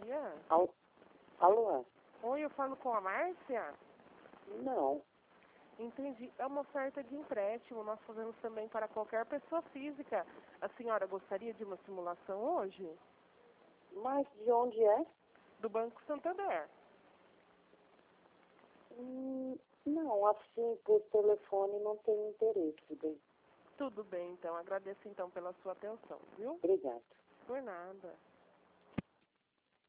dia. Alô? Oi, eu falo com a Márcia? Não. Entendi. É uma oferta de empréstimo. Nós fazemos também para qualquer pessoa física. A senhora gostaria de uma simulação hoje? Mas de onde é? Do Banco Santander. Não, assim, por telefone não tenho interesse, bem. Tudo bem, então. Agradeço, então, pela sua atenção, viu? Obrigada. Por nada.